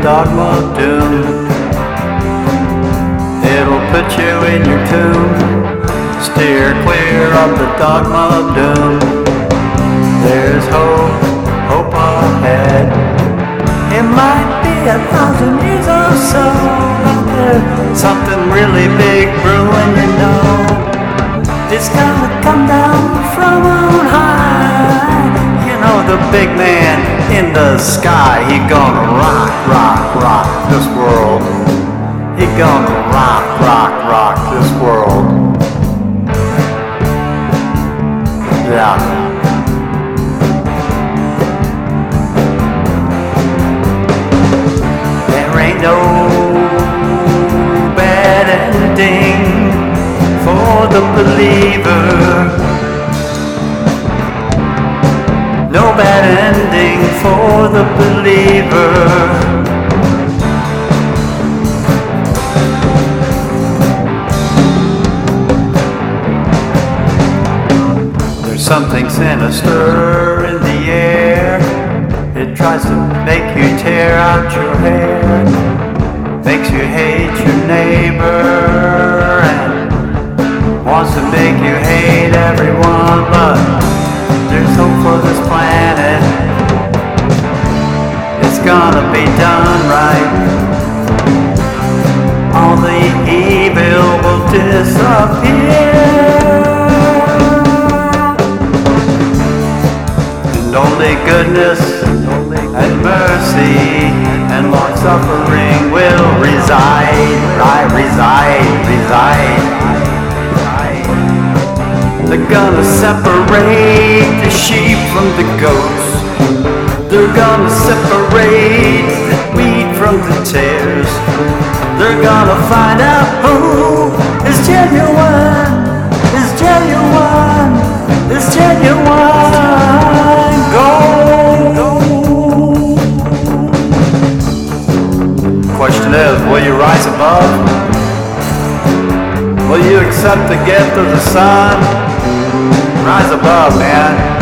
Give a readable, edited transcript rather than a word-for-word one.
dogma of doom. It'll put you in your tomb. Steer clear of the dogma of doom. There's hope, hope ahead. It might be 1,000 years or so, but there's something really big brewing, you know. It's gonna come down from on high. You know, the big man in the sky, he gonna rock, rock, rock this world. He gonna rock, rock, rock this world. Yeah. There ain't no bad ending for the believer. No bad ending for the believer. There's something sinister in the air. It tries to make you tear out your hair, makes you hate your neighbor, and wants to make you hate everyone. But there's hope for this planet. It's gonna be done right. All the evil will disappear, and only goodness and mercy and long suffering will reside. They're gonna separate the sheep from the goats. They're gonna separate the wheat from the tares. They're gonna find out who is genuine, is genuine, is genuine gold. Question is, will you rise above? Will you accept the gift of the sun? Rise above, man.